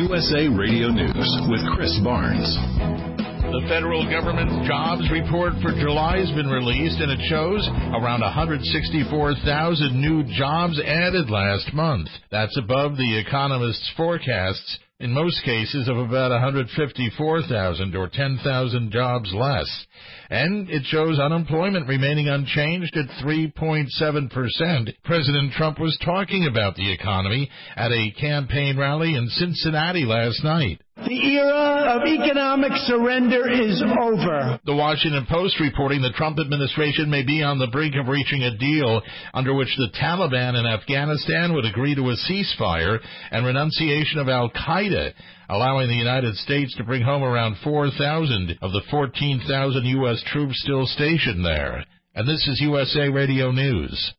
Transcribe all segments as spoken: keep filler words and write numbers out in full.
U S A Radio News with Chris Barnes. The federal government jobs report for July has been released, and it shows around one hundred sixty-four thousand new jobs added last month. That's above the economists' forecasts, in most cases, of about one hundred fifty-four thousand or ten thousand jobs less. And it shows unemployment remaining unchanged at three point seven percent. President Trump was talking about the economy at a campaign rally in Cincinnati last night. The era of economic surrender is over. The Washington Post reporting the Trump administration may be on the brink of reaching a deal under which the Taliban in Afghanistan would agree to a ceasefire and renunciation of al-Qaeda, allowing the United States to bring home around four thousand of the fourteen thousand U S troops still stationed there. And this is U S A Radio News.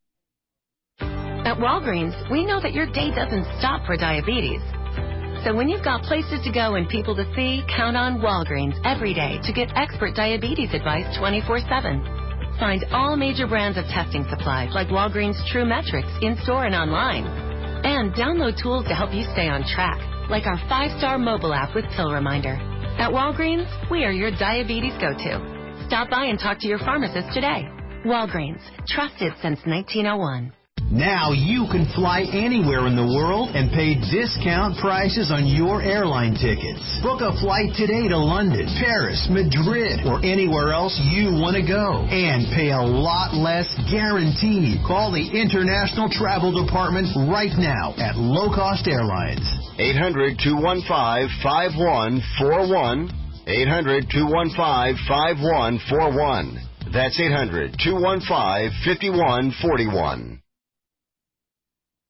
At Walgreens, we know that your day doesn't stop for diabetes. So when you've got places to go and people to see, count on Walgreens every day to get expert diabetes advice twenty-four seven. Find all major brands of testing supplies like Walgreens True Metrics in-store and online. And download tools to help you stay on track, like our five-star mobile app with Pill Reminder. At Walgreens, we are your diabetes go-to. Stop by and talk to your pharmacist today. Walgreens, trusted since nineteen oh one. Now you can fly anywhere in the world and pay discount prices on your airline tickets. Book a flight today to London, Paris, Madrid, or anywhere else you want to go. And pay a lot less guaranteed. Call the International Travel Department right now at Low Cost Airlines. eight hundred, two one five, five one four one. eight hundred, two one five, five one four one. That's eight hundred, two one five, five one four one.